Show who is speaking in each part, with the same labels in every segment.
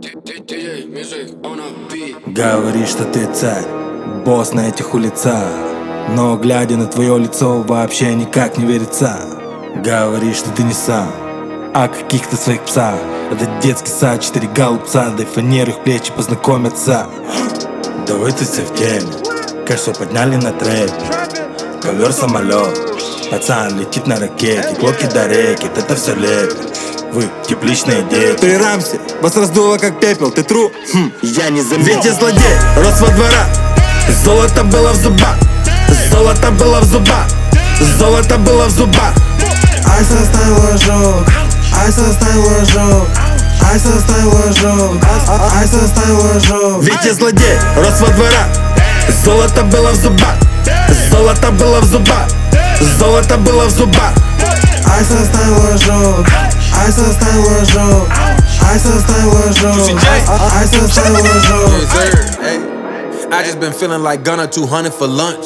Speaker 1: Говоришь, что ты царь, босс на этих улицах, но глядя на твое лицо вообще никак не верится. Говоришь, что ты не сам, а каких-то своих псах. Это детский сад, 4 голубца, дай фанеру их плечи познакомятся. Давай ты все в теме, кажется, подняли на трек. Ковер самолет, пацан летит на ракете, клоки до реки, это все лепит. Вы тепличные дети. При рамсе вас раздуло как пепел, ты тру? Я не заметил. Ведь я злодей, рос во дворах. Золото было в зубах, золото было в зубах, золото было в зубах.
Speaker 2: Ай, состай ложок, ай, состай ложок, ай, состай ложок, ай, состай ложок.
Speaker 1: Ведь я злодей, рос во дворах. Золото было в зубах, золото было в зубах, золото было в зубах.
Speaker 2: Ай, состай ложок, ай, состай ложок, ай, состай ложок, ай, состай ложок.
Speaker 3: I just been feeling like Gunna 200 for lunch.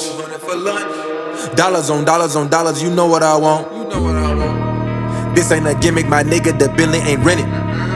Speaker 3: Dollars on dollars on dollars, you know what I want. This ain't a gimmick, my nigga, the Bentley ain't rented.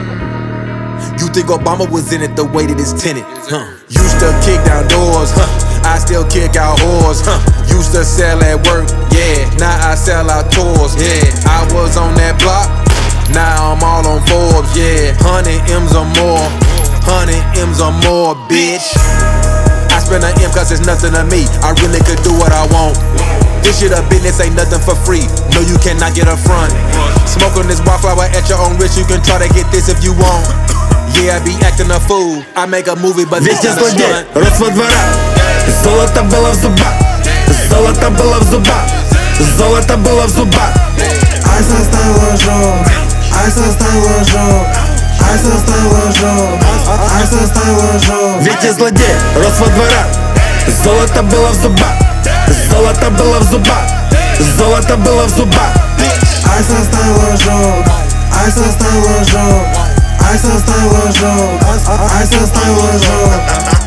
Speaker 3: You think Obama was in it the way that it's tinted, Used to kick down doors, I still kick out whores, Used to sell at work, yeah, now I sell out tours, yeah. I was on that block, now I'm all on Forbes, yeah. 100 M's or more, 100 M's or more, bitch. I spend a M cause it's nothing to me, I really could do what I want. This shit a business, ain't nothing for free, no you cannot get a front. Smoke on this wildflower at your own risk, you can try to get this if you want. Yeah, I be acting a fool, I make a movie but
Speaker 1: Ведь
Speaker 3: this
Speaker 1: я
Speaker 3: is a
Speaker 1: злодей,
Speaker 3: stunt.
Speaker 1: рос во дворах. Золото было в зубах, золото было в зубах, золото было в зубах.
Speaker 2: Ай, состай ложок, ай, состай ложок, ай, состай ложок, ай, состай ложок.
Speaker 1: Ведь я злодей, рос во дворах. Золото было в зубах, золото было в зубах, золото было в зубах.
Speaker 2: Ай, состай ложок, ай, состай ложок, ай, состай ложок, ай, состай ложок.